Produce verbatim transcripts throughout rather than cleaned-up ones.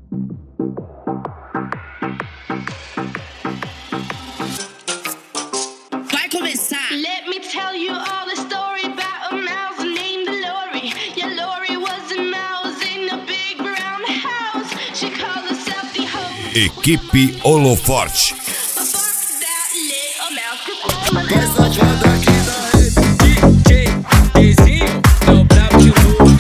Vai começar. Let me tell you all the story about a mouse named Lori. Yeah, Lori was a mouse in a big brown house. She called herself the hoe. Equipe Holoforte. But fuck that little mouse, 'cause I'm a Vai little safada aqui da rede. D J Dezinho é o brabo de novo.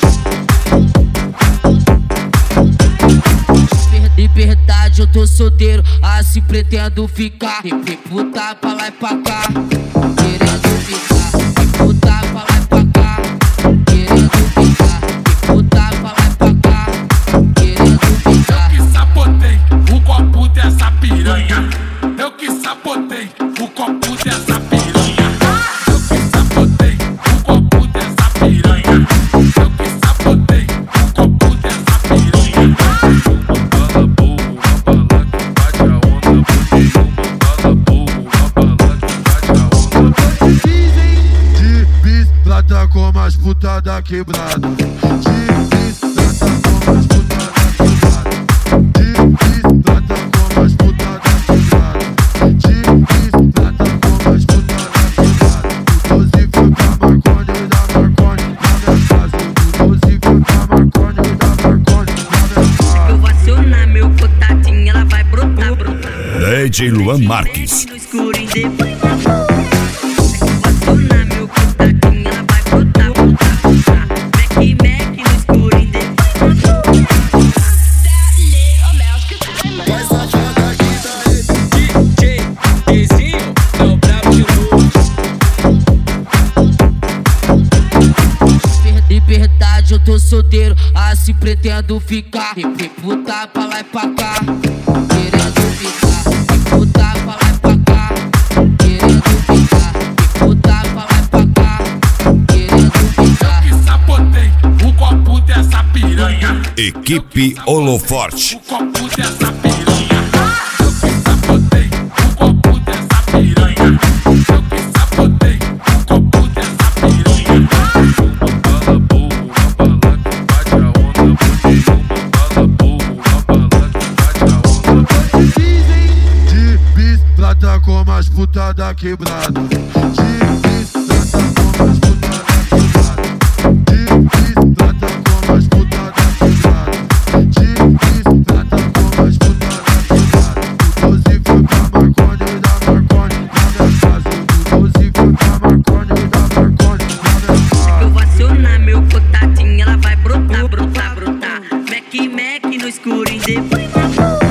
Liberdade, eu tô solteiro, assim pretendo ficar. Reputar pra lá e pra cá, querendo ficar. Reputar pra lá e pra cá, querendo ficar. Reputar pra lá e pra cá, querendo ficar. Eu que sabotei o copo dessa piranha. Eu que sabotei o copo dessa piranha. Eu que sabotei o copo dessa piranha. Eu que sabotei o copo dessa piranha. Bala boa, uma bala que bate a onda. Botei uma bala boa, uma bala que bate a onda. De bis, plata como as putas da quebrada. De bis, plata como as putas da quebrada. De bis, plata como as putas da quebrada. De bis, plata como as putas da quebrada. Do doze foi pra Marconi e da Marconi na minha casa. Do doze foi pra Marconi e da Marconi na minha casa. Eu vou acionar meu contatinho, ela vai brotar, brotar. D J Luan Marques. No escuro e depois na boca. Eu vou acionar meu contatinho, ela vai brotar, brotar, brotar. Mac, Mac no escuro e depois na boca. that little mouse, 'cause I'm a Vai safada aqui da rede. D J Dezinho é o brabo de novo. Liberdade, eu tô solteiro, assim pretendo ficar. Reputar pra lá e pra cá, querendo ficar. Reputar pra lá e pra cá, querendo ficar. Reputar pra lá e pra cá, querendo ficar. Eu que sabotei o copo dessa piranha. Equipe Holoforte. O copo dessa piranha. Eu que sabotei o copo dessa piranha. Eu que sabotei o copo dessa piranha. Bala boa, uma bala que bate a onda. Botei uma bala boa, uma bala que bate a onda. De bis, plata como as putas da quebrada. De bis, plata como as putas da quebrada. De bis, plata como as putas da quebrada. De bis, plata como as putas da quebrada. Do doze foi pra Marconi e da Marconi na minha casa. Do doze foi pra Marconi e da Marconi na minha casa. Eu vou acionar meu contatinho, ela vai brotar, brotar, brotar. Mac, Mac no escuro e depois na boca.